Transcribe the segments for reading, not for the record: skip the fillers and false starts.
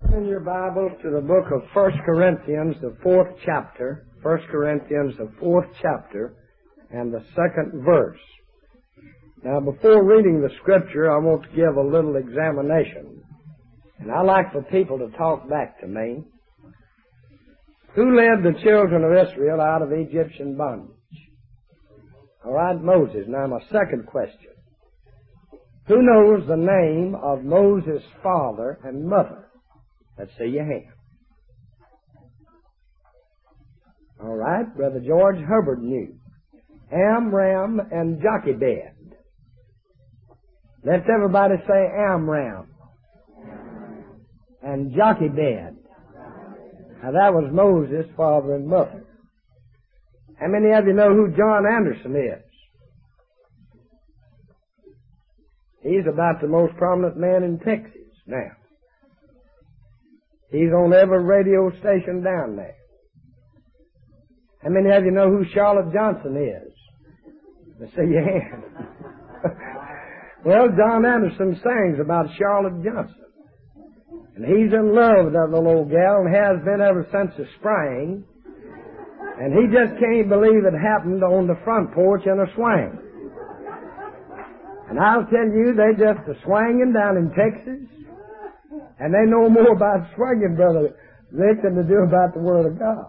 In your Bible to the book of 1 Corinthians, the 4th chapter, 1 Corinthians, the 4th chapter, and the 2nd verse. Now, before reading the scripture, I want to give a little examination. And I like for people to talk back to me. Who led the children of Israel out of Egyptian bondage? All right, Moses. Now, my second question. Who knows the name of Moses' father and mother? Let's see your hand. All right, Brother George Hubbard knew. Amram and Jochebed. Let's everybody say Amram and Jochebed. Now that was Moses' father and mother. How many of you know who John Anderson is? He's about the most prominent man in Texas now. He's on every radio station down there. How many of you know who Charlotte Johnson is? Let's see your hand. Well, John Anderson sings about Charlotte Johnson. And he's in love with that little old gal and has been ever since the spring. And he just can't believe it happened on the front porch in a swing. And I'll tell you, they just are swinging down in Texas. And they know more about swinging, Brother Rick, than they do about the Word of God.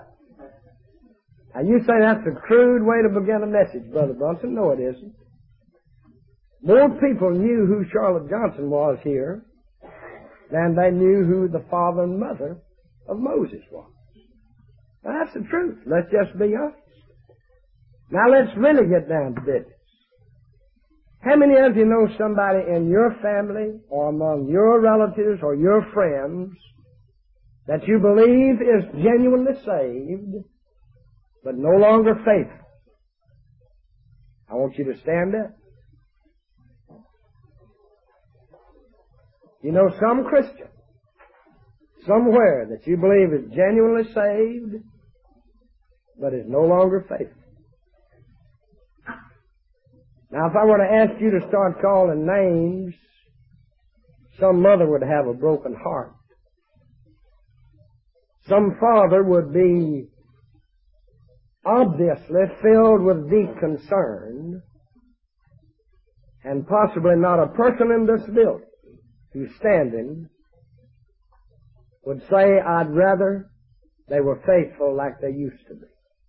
Now, you say that's a crude way to begin a message, Brother Brunson. No, it isn't. More people knew who Charlotte Johnson was here than they knew who the father and mother of Moses was. Now, that's the truth. Let's just be honest. Now, let's really get down to business. How many of you know somebody in your family or among your relatives or your friends that you believe is genuinely saved but no longer faithful? I want you to stand up. You know some Christian somewhere that you believe is genuinely saved but is no longer faithful. Now, if I were to ask you to start calling names, some mother would have a broken heart. Some father would be obviously filled with deep concern, and possibly not a person in this building who's standing would say, I'd rather they were faithful like they used to be.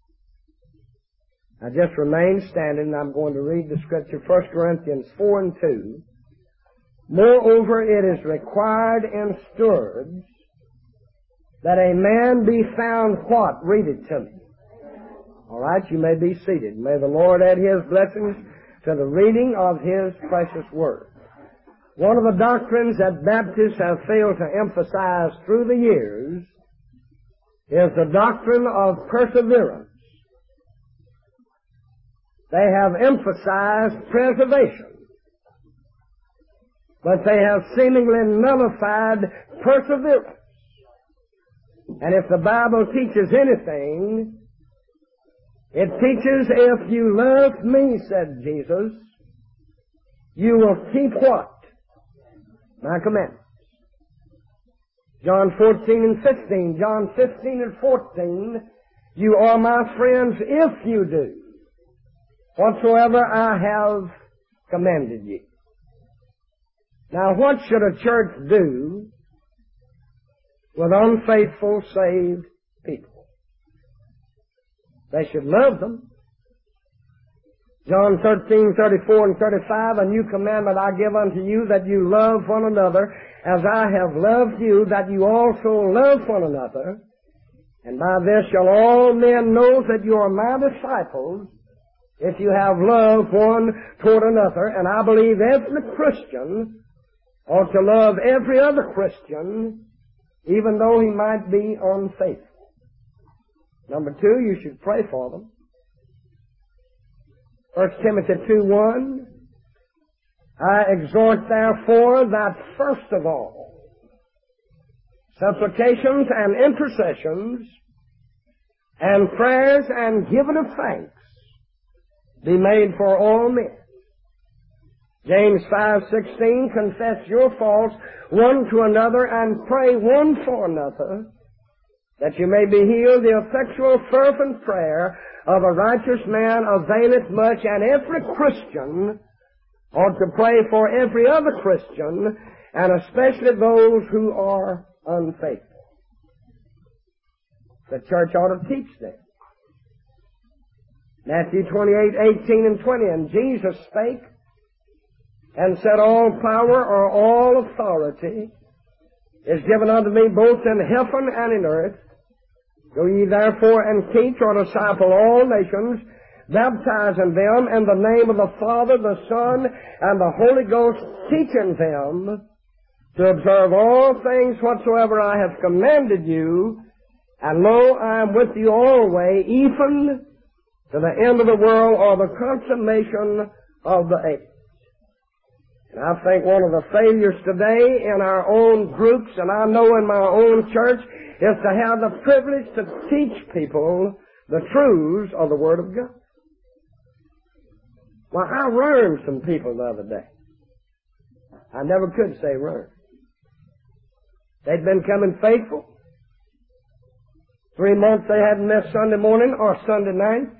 Now just remain standing, and I'm going to read the scripture, 1 Corinthians 4 and 2. Moreover, it is required in stewards that a man be found what? Read it to me. All right, you may be seated. May the Lord add His blessings to the reading of His precious Word. One of the doctrines that Baptists have failed to emphasize through the years is the doctrine of perseverance. They have emphasized preservation, but they have seemingly nullified perseverance. And if the Bible teaches anything, it teaches, if you love me, said Jesus, you will keep what? My commandments. John 14 and 15, John 15 and 14, you are my friends if you do whatsoever I have commanded you. Now, what should a church do with unfaithful, saved people? They should love them. John 13, 34 and 35, a new commandment I give unto you, that you love one another as I have loved you, that you also love one another. And by this shall all men know that you are my disciples, if you have love one toward another. And I believe every Christian ought to love every other Christian, even though he might be unfaithful. Number 2, you should pray for them. 1 Timothy 2:1, I exhort therefore that first of all, supplications and intercessions and prayers and giving of thanks be made for all men, James 5:16, confess your faults one to another and pray one for another, that you may be healed. The effectual fervent prayer of a righteous man availeth much, and every Christian ought to pray for every other Christian, and especially those who are unfaithful. The church ought to teach them. Matthew 28:18 and 20, and Jesus spake and said, all power or all authority is given unto me both in heaven and in earth. Go ye therefore and teach or disciple all nations, baptizing them in the name of the Father, the Son, and the Holy Ghost, teaching them to observe all things whatsoever I have commanded you. And lo, I am with you always, even to the end of the world, or the consummation of the age. And I think one of the failures today in our own groups, and I know in my own church, is to have the privilege to teach people the truths of the Word of God. Well, I learned some people the other day. I never could say learn. They'd been coming faithful. 3 months they hadn't missed Sunday morning or Sunday night.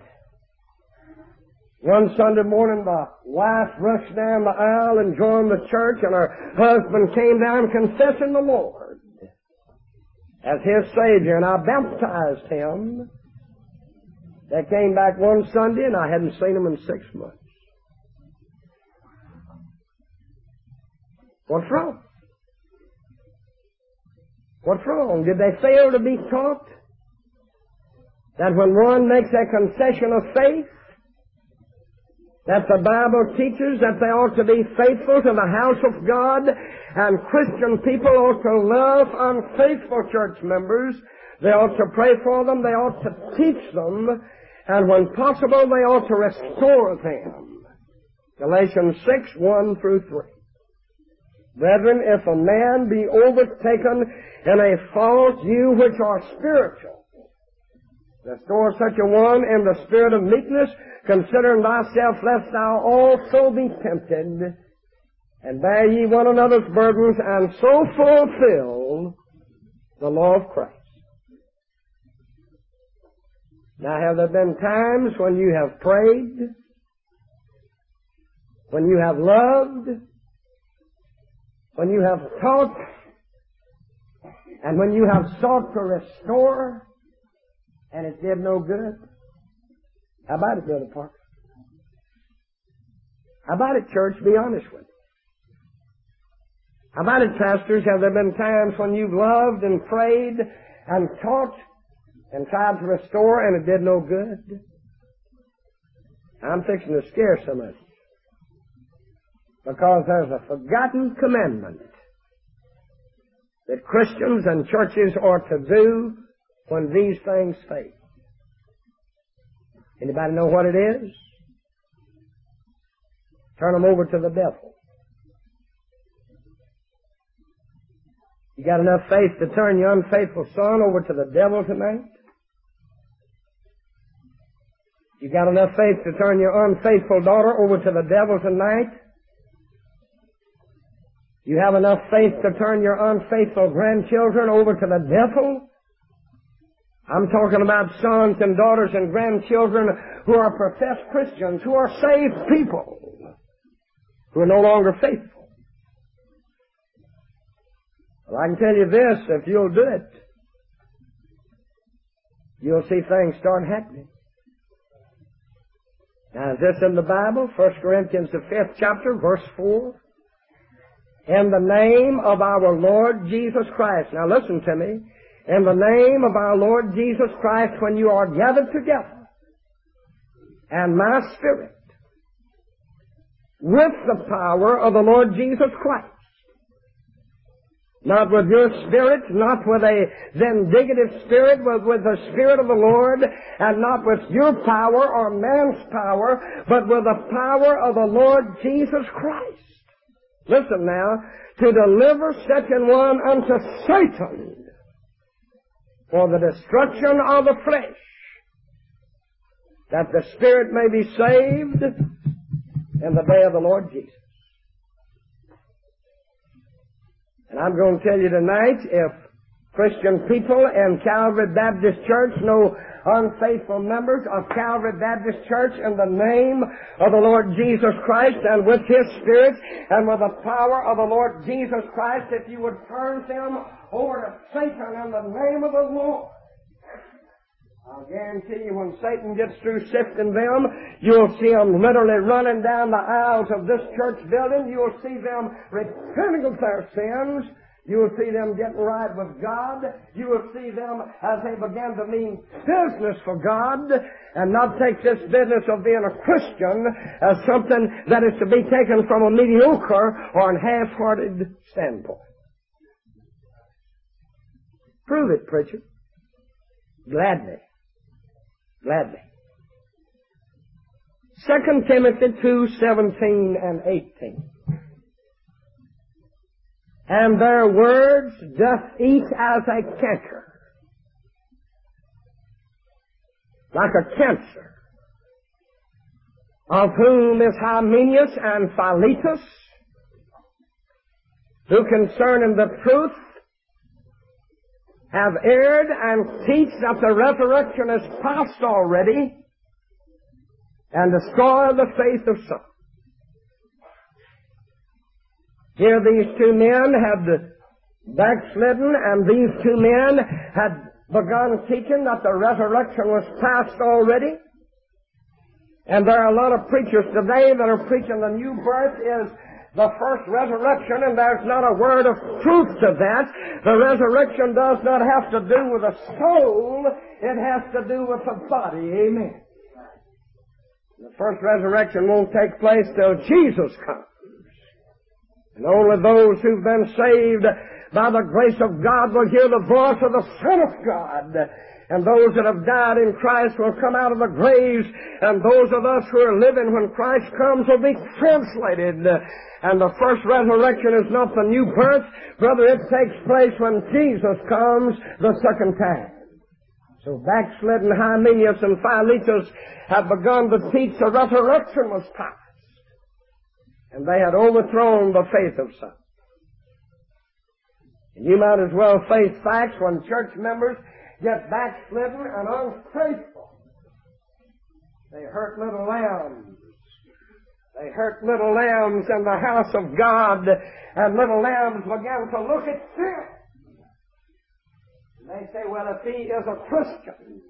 One Sunday morning, the wife rushed down the aisle and joined the church, and her husband came down confessing the Lord as his Savior, and I baptized him. They came back one Sunday, and I hadn't seen them in 6 months. What's wrong? What's wrong? Did they fail to be taught that when one makes a confession of faith, that the Bible teaches that they ought to be faithful to the house of God, and Christian people ought to love unfaithful church members. They ought to pray for them. They ought to teach them. And when possible, they ought to restore them. Galatians 6:1 through 3. Brethren, if a man be overtaken in a fault, you which are spiritual, restore such a one in the spirit of meekness, considering thyself, lest thou also be tempted, and bear ye one another's burdens, and so fulfill the law of Christ. Now, have there been times when you have prayed, when you have loved, when you have taught, and when you have sought to restore, and it did no good? How about it, Brother Parker? How about it, church? Be honest with me. How about it, pastors? Have there been times when you've loved and prayed and taught and tried to restore and it did no good? I'm fixing to scare some of you, because there's a forgotten commandment that Christians and churches are to do when these things fail. Anybody know what it is? Turn them over to the devil. You got enough faith to turn your unfaithful son over to the devil tonight? You got enough faith to turn your unfaithful daughter over to the devil tonight? You have enough faith to turn your unfaithful grandchildren over to the devil? I'm talking about sons and daughters and grandchildren who are professed Christians, who are saved people, who are no longer faithful. Well, I can tell you this, if you'll do it, you'll see things start happening. Now, is this in the Bible? 1 Corinthians, the 5th chapter, verse 4. In the name of our Lord Jesus Christ. Now listen to me. In the name of our Lord Jesus Christ, when you are gathered together, and my Spirit, with the power of the Lord Jesus Christ, not with your spirit, not with a vindictive spirit, but with the Spirit of the Lord, and not with your power or man's power, but with the power of the Lord Jesus Christ. Listen now, to deliver such an one unto Satan for the destruction of the flesh, that the spirit may be saved in the day of the Lord Jesus. And I'm going to tell you tonight, if Christian people in Calvary Baptist Church know unfaithful members of Calvary Baptist Church in the name of the Lord Jesus Christ and with His Spirit and with the power of the Lord Jesus Christ, if you would turn them over to Satan in the name of the Lord, I'll guarantee you when Satan gets through sifting them, you'll see them literally running down the aisles of this church building. You'll see them repenting of their sins. You will see them getting right with God. You will see them as they begin to mean business for God and not take this business of being a Christian as something that is to be taken from a mediocre or an half-hearted standpoint. Prove it, preacher. Gladly. Gladly. 2 Timothy 2:17 and 18. And their words doth eat as a canker, like a cancer, of whom is Hymenaeus and Philetus, who concerning the truth have erred and teach that the resurrection is past already, and destroy the faith of some. Here these two men had backslidden, and these two men had begun teaching that the resurrection was past already. And there are a lot of preachers today that are preaching the new birth is the first resurrection, and there's not a word of truth to that. The resurrection does not have to do with the soul, it has to do with the body. Amen. The first resurrection won't take place till Jesus comes. And only those who've been saved by the grace of God will hear the voice of the Son of God. And those that have died in Christ will come out of the graves. And those of us who are living when Christ comes will be translated. And the first resurrection is not the new birth. Brother, it takes place when Jesus comes the second time. So backslidden Hymenaeus and Philetus have begun to teach the resurrection was past. And they had overthrown the faith of some. And you might as well face facts when church members get backslidden and unfaithful. They hurt little lambs. They hurt little lambs in the house of God, and little lambs began to look at them. And they say, well, if he is a Christian,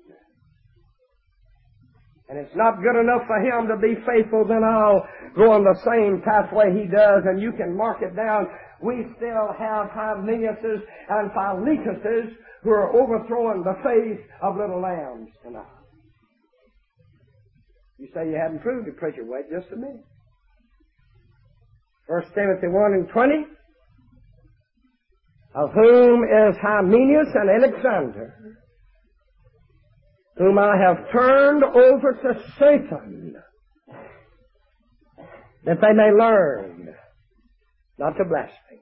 and it's not good enough for him to be faithful, then I'll go on the same pathway he does, and you can mark it down. We still have Hymenaeuses and Philetuses who are overthrowing the faith of little lambs tonight. You say you haven't proved it, preacher. Wait just a minute. 1 Timothy 1:20, of whom is Hymenaeus and Alexander, whom I have turned over to Satan, that they may learn not to blaspheme.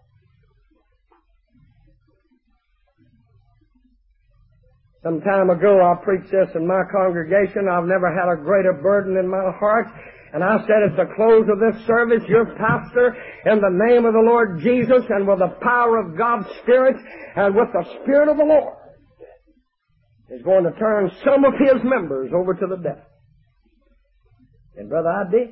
Some time ago I preached this in my congregation. I've never had a greater burden in my heart. And I said at the close of this service, your pastor, in the name of the Lord Jesus and with the power of God's Spirit and with the Spirit of the Lord, is going to turn some of his members over to the devil. And brother, I did.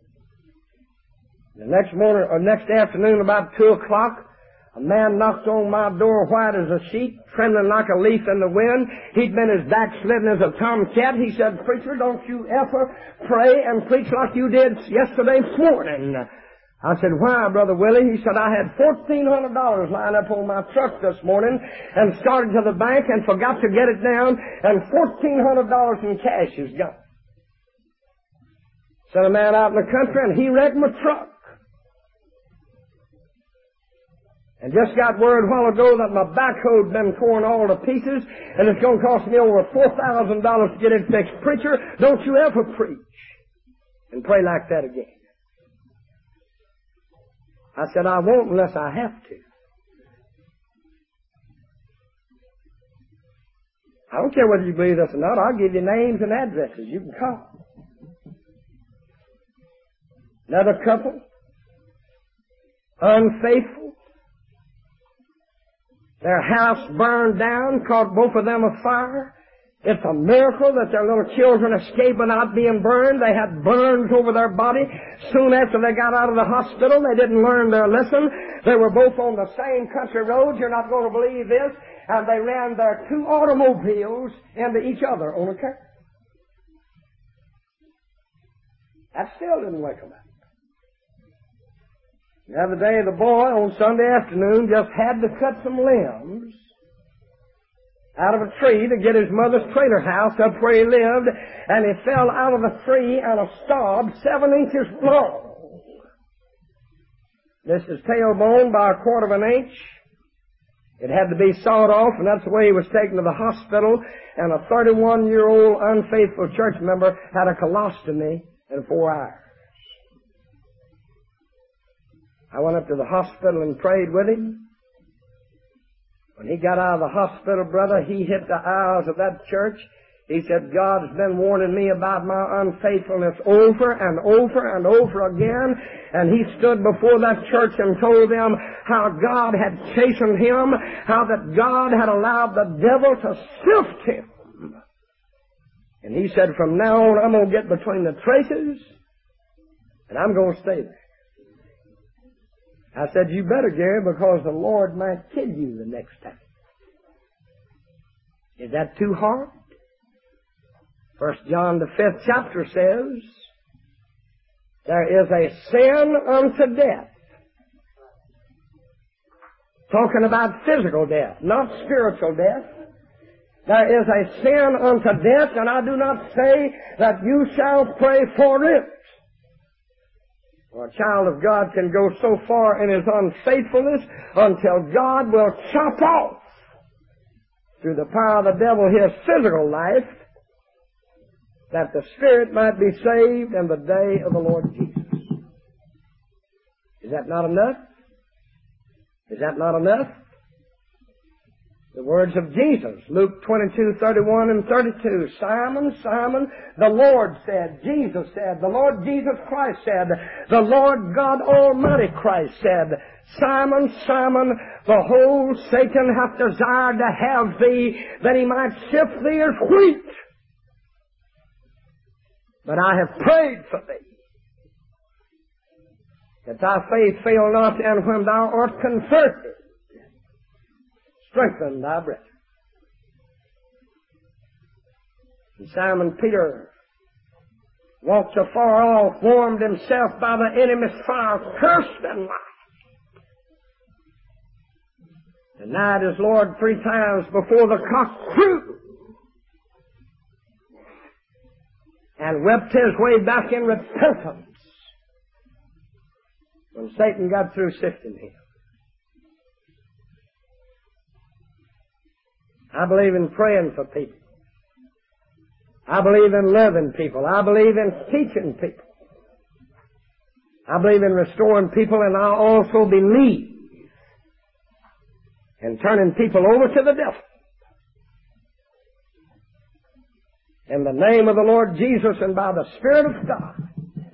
The next morning, or next afternoon, about 2 o'clock, a man knocked on my door white as a sheet, trembling like a leaf in the wind. He'd been as backslidden as a tomcat. He said, preacher, don't you ever pray and preach like you did yesterday morning. I said, why, Brother Willie? He said, I had $1,400 lined up on my truck this morning and started to the bank and forgot to get it down, and $1,400 in cash is gone. Sent a man out in the country and he wrecked my truck. And just got word a while ago that my backhoe had been torn all to pieces, and it's going to cost me over $4,000 to get it fixed. Preacher, don't you ever preach and pray like that again. I said, I won't unless I have to. I don't care whether you believe this or not. I'll give you names and addresses. You can call. Another couple, unfaithful, Their house burned down, caught both of them afire. It's a miracle that their little children escaped without being burned. They had burns over their body. Soon after they got out of the hospital, they didn't learn their lesson. They were both on the same country roads. You're not going to believe this. And they ran their two automobiles into each other on a curb. That still didn't wake them up. The other day, the boy on Sunday afternoon just had to cut some limbs out of a tree to get his mother's trailer house up where he lived, and he fell out of the tree on a stub 7 inches long. This is tailbone by a quarter of an inch. It had to be sawed off, and that's the way he was taken to the hospital, and a 31-year-old unfaithful church member had a colostomy in 4 hours. I went up to the hospital and prayed with him. When he got out of the hospital, brother, he hit the aisles of that church. He said, God's been warning me about my unfaithfulness over and over and over again. And he stood before that church and told them how God had chastened him, how that God had allowed the devil to sift him. And he said, from now on, I'm going to get between the traces, and I'm going to stay there. I said, you better, Gary, because the Lord might kill you the next time. Is that too hard? 1 John the 5th chapter says, there is a sin unto death. Talking about physical death, not spiritual death. There is a sin unto death, and I do not say that you shall pray for it. For a child of God can go so far in his unfaithfulness until God will chop off, through the power of the devil, his physical life, that the spirit might be saved in the day of the Lord Jesus. Is that not enough? Is that not enough? The words of Jesus, Luke 22:31 and 32. Simon, Simon, the Lord said, Jesus said, the Lord Jesus Christ said, the Lord God Almighty Christ said, Simon, Simon, behold, Satan hath desired to have thee, that he might sift thee as wheat. But I have prayed for thee, that thy faith fail not, and when thou art converted, strengthen thy brethren. And Simon Peter walked afar off, warmed himself by the enemy's fire, cursed and lied. Denied his Lord 3 times before the cock crew, and wept his way back in repentance when Satan got through sifting him. I believe in praying for people. I believe in loving people. I believe in teaching people. I believe in restoring people, and I also believe in turning people over to the devil. In the name of the Lord Jesus and by the Spirit of God,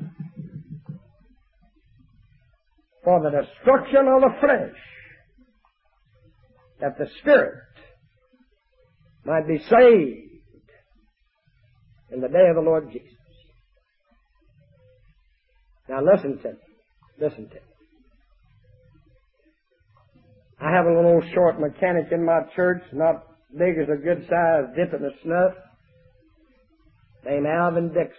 for the destruction of the flesh, that the Spirit might be saved in the day of the Lord Jesus. Now listen to me. Listen to me. I have a little old short mechanic in my church, not big as a good-sized dip in the snuff, named Alvin Dixon.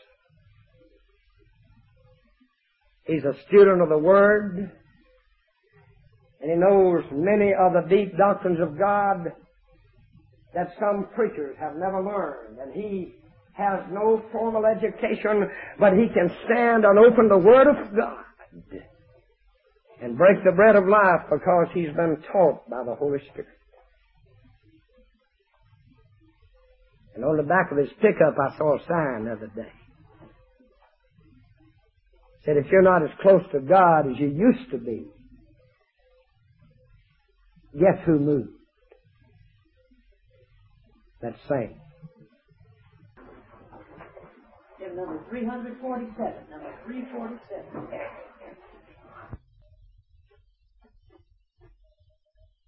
He's a student of the Word, and he knows many of the deep doctrines of God that some preachers have never learned. And he has no formal education, but he can stand and open the Word of God and break the bread of life because he's been taught by the Holy Spirit. And on the back of his pickup I saw a sign the other day. It said, if you're not as close to God as you used to be, guess who moved? That's same. Number 347. Number 347.